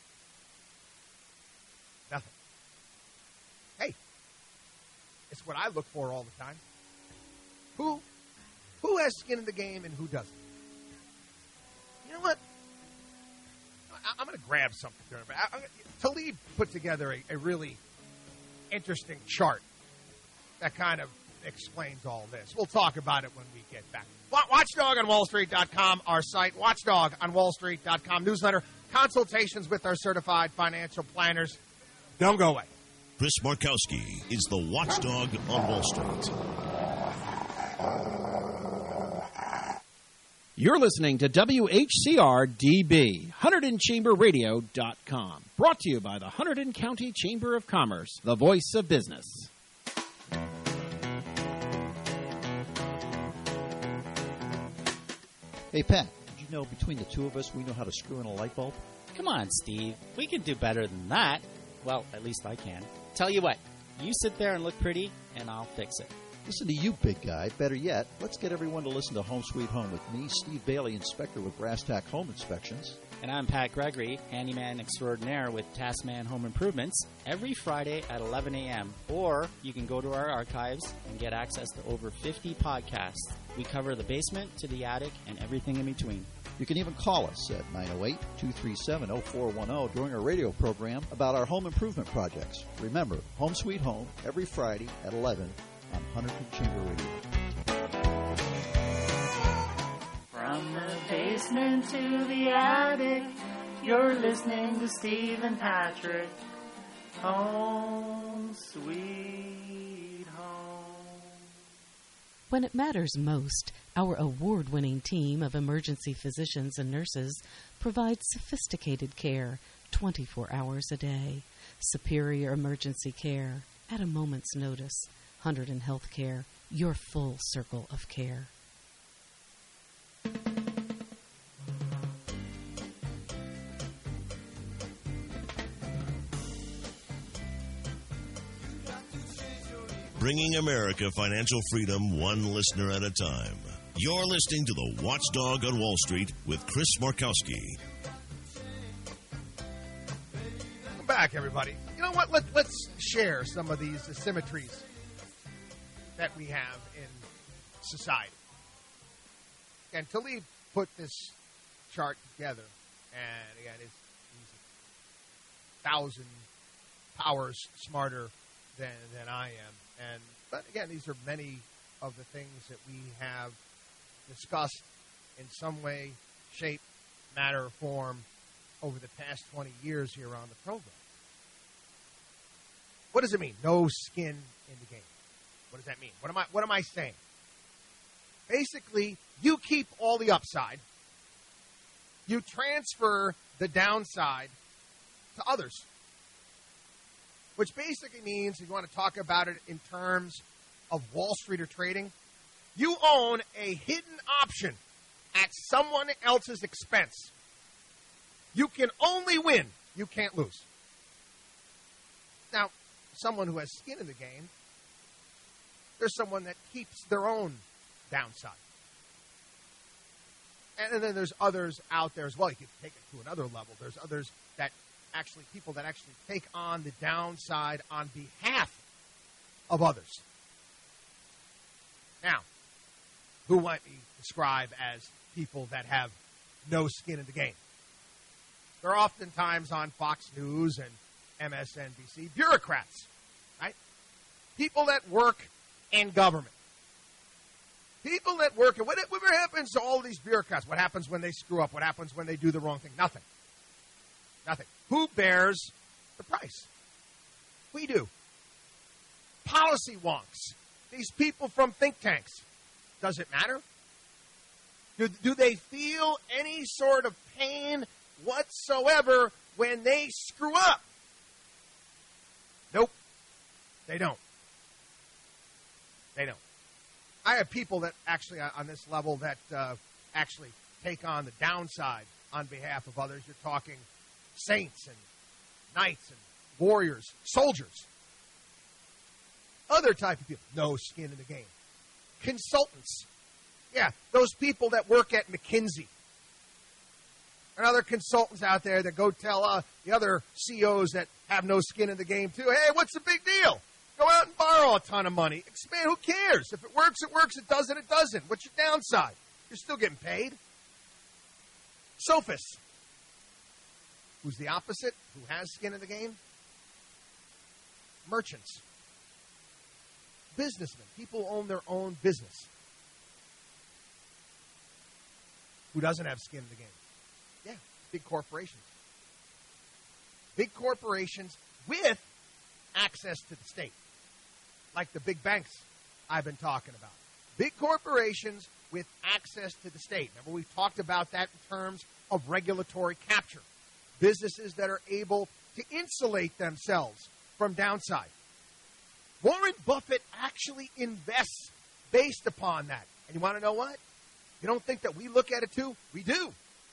Nothing. Hey, it's what I look for all the time. Who, who has skin in the game and who doesn't? You know what? I'm going to grab something. Talib put together a, a really interesting chart that kind of explains all this. We'll talk about it when we get back. Watchdog on Wall Street dot com, our site. Watchdog on Wall Street dot com newsletter. Consultations with our certified financial planners. Don't go away. Chris Markowski is the Watchdog on Wall Street. You're listening to W H C R D B, Hunterdon Chamber Radio dot com. Brought to you by the Hunterdon County Chamber of Commerce, the voice of business. Hey, Pat, did you know between the two of us we know how to screw in a light bulb? Come on, Steve. We can do better than that. Well, at least I can. Tell you what, you sit there and look pretty, and I'll fix it. Listen to you, big guy. Better yet, let's get everyone to listen to Home Sweet Home with me, Steve Bailey, inspector with Brass Tack Home Inspections. And I'm Pat Gregory, handyman extraordinaire with Taskman Home Improvements, every Friday at eleven a.m. Or you can go to our archives and get access to over fifty podcasts. We cover the basement to the attic and everything in between. You can even call us at nine oh eight, two three seven, oh four one oh during our radio program about our home improvement projects. Remember, Home Sweet Home, every Friday at eleven on Hunterdon Chamber Radio. From the basement to the attic, you're listening to Steve and Patrick. Home Sweet Home. When it matters most, our award-winning team of emergency physicians and nurses provides sophisticated care twenty-four hours a day. Superior emergency care at a moment's notice. Hunterdon Healthcare, your full circle of care. Bringing America financial freedom one listener at a time. You're listening to the Watchdog on Wall Street with Chris Markowski. Welcome back, everybody. You know what? Let, let's share some of these asymmetries that we have in society. And Talib put this chart together, and again, it's, he's a thousand powers smarter than, than I am. And but again, these are many of the things that we have discussed in some way, shape, matter, or form over the past twenty years here on the program. What does it mean? No skin in the game. What does that mean? What am I, what am I saying? Basically, you keep all the upside. You transfer the downside to others. Which basically means, if you want to talk about it in terms of Wall Street or trading, you own a hidden option at someone else's expense. You can only win. You can't lose. Now, someone who has skin in the game, there's someone that keeps their own downside. And then there's others out there as well. You can take it to another level. There's others that actually, people that actually take on the downside on behalf of others. Now, who might we describe as people that have no skin in the game? They're oftentimes on Fox News and M S N B C, bureaucrats, right? People that work in government. People that work, and whatever happens to all these bureaucrats? What happens when they screw up? What happens when they do the wrong thing? Nothing. Nothing. Who bears the price? We do. Policy wonks. These people from think tanks. Does it matter? Do, do they feel any sort of pain whatsoever when they screw up? Nope. They don't. They don't. I have people that actually on this level that uh, actually take on the downside on behalf of others. You're talking saints and knights and warriors, soldiers. Other type of people, no skin in the game. Consultants. Yeah, those people that work at McKinsey. And other consultants out there that go tell uh, the other C E Os that have no skin in the game too, hey, what's the big deal? Go out and borrow a ton of money. Expand, who cares? If it works, it works. It doesn't, it doesn't. What's your downside? You're still getting paid. Sophists. Who's the opposite? Who has skin in the game? Merchants. Businessmen. People who own their own business. Who doesn't have skin in the game? Yeah, big corporations. Big corporations with access to the state. Like the big banks I've been talking about. Big corporations with access to the state. Remember, we've talked about that in terms of regulatory capture. Businesses that are able to insulate themselves from downside. Warren Buffett actually invests based upon that. And you want to know what? You don't think that we look at it too? We do.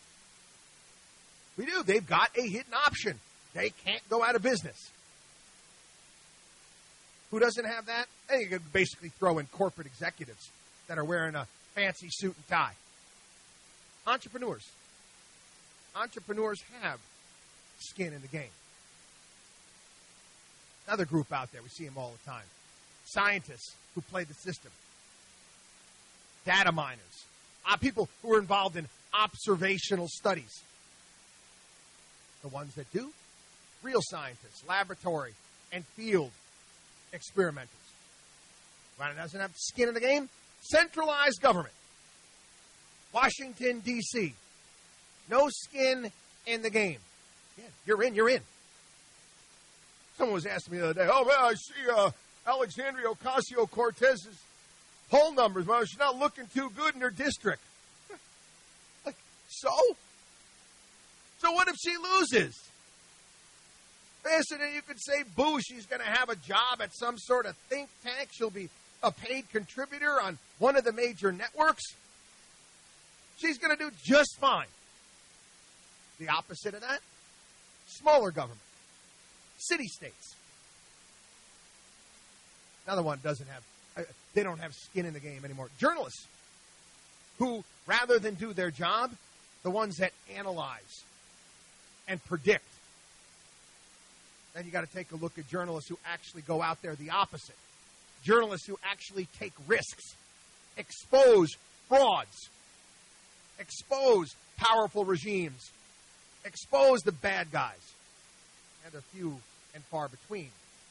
We do. They've got a hidden option. They can't go out of business. Who doesn't have that? I think you could basically throw in corporate executives that are wearing a fancy suit and tie. Entrepreneurs. Entrepreneurs have skin in the game. Another group out there, we see them all the time. Scientists who play the system. Data miners. Uh, people who are involved in observational studies. The ones that do. Real scientists, laboratory, and field experimenters. Right, doesn't have skin in the game. Centralized government. Washington, D C No skin in the game. Yeah, you're in, you're in. Someone was asking me the other day, oh, man, I see uh, Alexandria Ocasio-Cortez's poll numbers. Well, she's not looking too good in her district. Like, so? So what if she loses? Basically, you could say, boo, she's going to have a job at some sort of think tank. She'll be a paid contributor on one of the major networks. She's going to do just fine. The opposite of that, smaller government. City-states. Another one doesn't have, uh, they don't have skin in the game anymore. Journalists who, rather than do their job, the ones that analyze and predict. Then you got to take a look at journalists who actually go out there the opposite. Journalists who actually take risks, expose frauds, expose powerful regimes, expose the bad guys. And they're few and far between.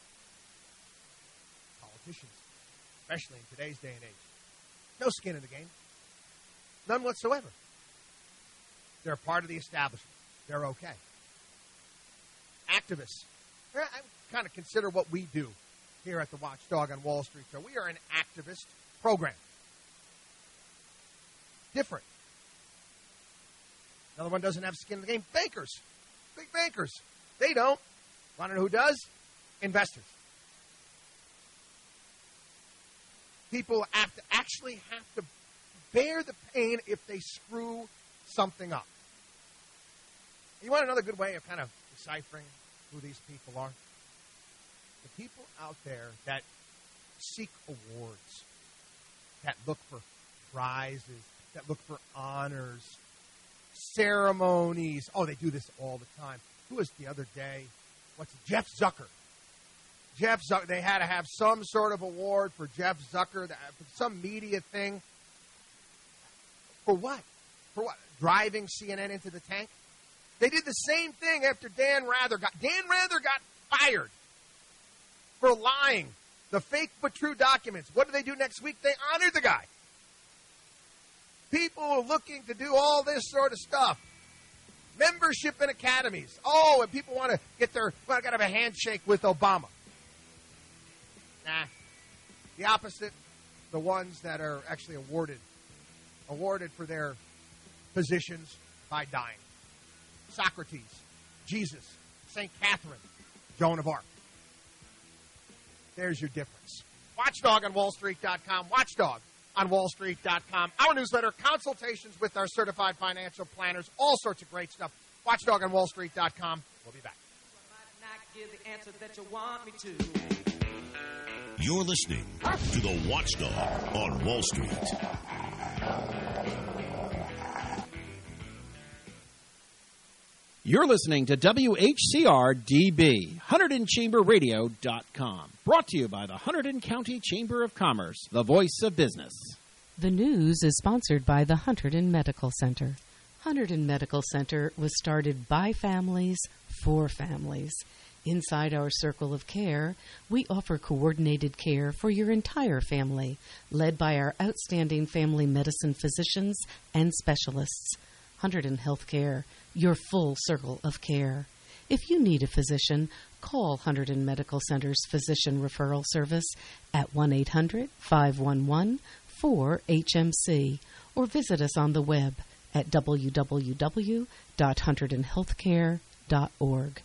Politicians, especially in today's day and age. No skin in the game. None whatsoever. They're part of the establishment. They're okay. Activists. kind of consider what we do here at the Watchdog on Wall Street Show. We are an activist program. Different. Another one doesn't have skin in the game. Bankers. Big bankers. They don't. Want to know who does? Investors. People have to actually have to bear the pain if they screw something up. You want another good way of kind of deciphering who these people are? The people out there that seek awards, that look for prizes, that look for honors, ceremonies. Oh, they do this all the time. Who was the other day? What's it? Jeff Zucker. Jeff Zucker. They had to have some sort of award for Jeff Zucker, for some media thing. For what? For what? Driving C N N into the tank? They did the same thing after Dan Rather got Dan Rather got fired for lying. The fake but true documents. What do they do next week? They honored the guy. People are looking to do all this sort of stuff. Membership in academies. Oh, and people want to get their, well, I got to have a handshake with Obama. Nah. The opposite, the ones that are actually awarded, awarded for their positions by dying. Socrates, Jesus, Saint Catherine, Joan of Arc. There's your difference. Watchdog on Wall Street dot com. Watchdog on Wall Street dot com. Our newsletter, consultations with our certified financial planners, all sorts of great stuff. Watchdog on Wall Street dot com. We'll be back. You're listening to the Watchdog on Wall Street. You're listening to W H C R D B, Hunterdon Chamber Radio dot com. Brought to you by the Hunterdon County Chamber of Commerce, the voice of business. The news is sponsored by the Hunterdon Medical Center. Hunterdon Medical Center was started by families for families. Inside our circle of care, we offer coordinated care for your entire family, led by our outstanding family medicine physicians and specialists. Hunterdon Healthcare, your full circle of care. If you need a physician, call Hunterdon Medical Center's Physician Referral Service at one eight hundred, five one one, four H M C or visit us on the web at w w w dot hunterdon healthcare dot org.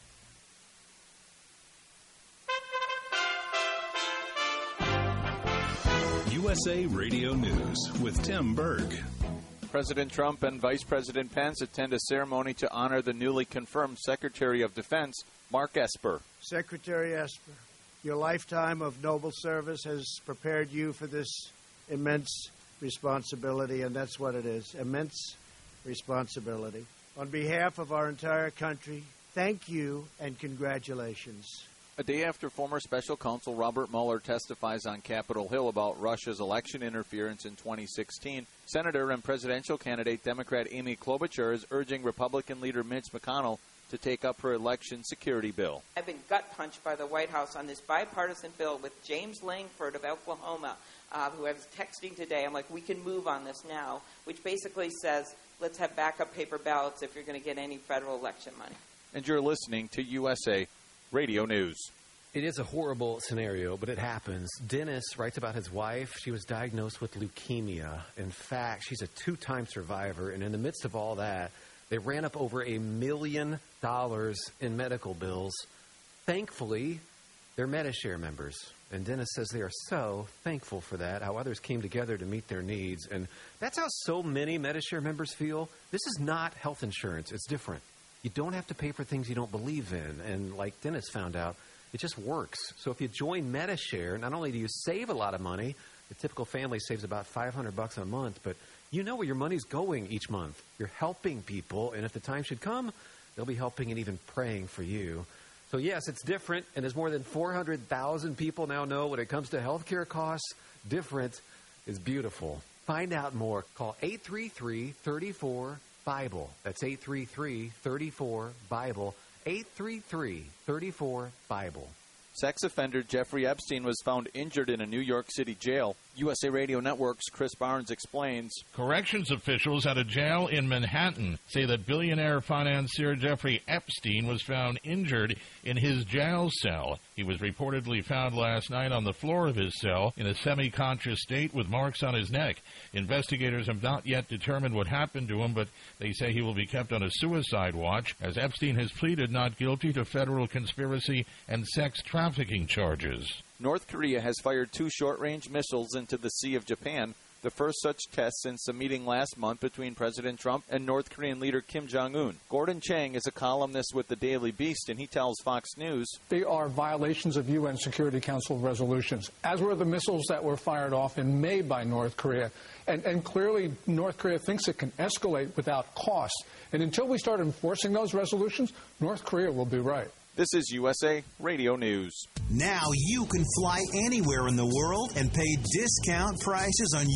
U S A Radio News with Tim Berg. President Trump and Vice President Pence attend a ceremony to honor the newly confirmed Secretary of Defense, Mark Esper. Secretary Esper, your lifetime of noble service has prepared you for this immense responsibility, and that's what it is, immense responsibility. On behalf of our entire country, thank you and congratulations. A day after former special counsel Robert Mueller testifies on Capitol Hill about Russia's election interference in twenty sixteen, Senator and presidential candidate Democrat Amy Klobuchar is urging Republican leader Mitch McConnell to take up her election security bill. I've been gut-punched by the White House on this bipartisan bill with James Langford of Oklahoma, uh, who I was texting today. I'm like, we can move on this now, which basically says, let's have backup paper ballots if you're going to get any federal election money. And you're listening to U S A Radio News. It is a horrible scenario, but it happens. Dennis writes about his wife. She was diagnosed with leukemia. In fact, she's a two-time survivor, and in the midst of all that, they ran up over a million dollars in medical bills. Thankfully, they're Medi-Share members, and Dennis says they are so thankful for that, how others came together to meet their needs, and that's how so many Medi-Share members feel. This is not health insurance. It's different. You don't have to pay for things you don't believe in, and like Dennis found out, it just works. So if you join Medi-Share, not only do you save a lot of money, the typical family saves about five hundred bucks a month, but you know where your money's going each month. You're helping people, and if the time should come, they'll be helping and even praying for you. So yes, it's different, and as more than four hundred thousand people now know when it comes to healthcare costs, different is beautiful. Find out more. Call eight three three, three four, Bible. That's eight three three, three four, Bible. eight three three, three four, Bible. Sex offender Jeffrey Epstein was found injured in a New York City jail. U S A Radio Network's Chris Barnes explains. Corrections officials at a jail in Manhattan say that billionaire financier Jeffrey Epstein was found injured in his jail cell. He was reportedly found last night on the floor of his cell in a semi-conscious state with marks on his neck. Investigators have not yet determined what happened to him, but they say he will be kept on a suicide watch as Epstein has pleaded not guilty to federal conspiracy and sex trafficking charges. North Korea has fired two short-range missiles into the Sea of Japan, the first such test since a meeting last month between President Trump and North Korean leader Kim Jong-un. Gordon Chang is a columnist with the Daily Beast, and he tells Fox News, they are violations of U N Security Council resolutions, as were the missiles that were fired off in May by North Korea. And, and clearly, North Korea thinks it can escalate without cost. And until we start enforcing those resolutions, North Korea will be right. This is U S A Radio News. Now you can fly anywhere in the world and pay discount prices on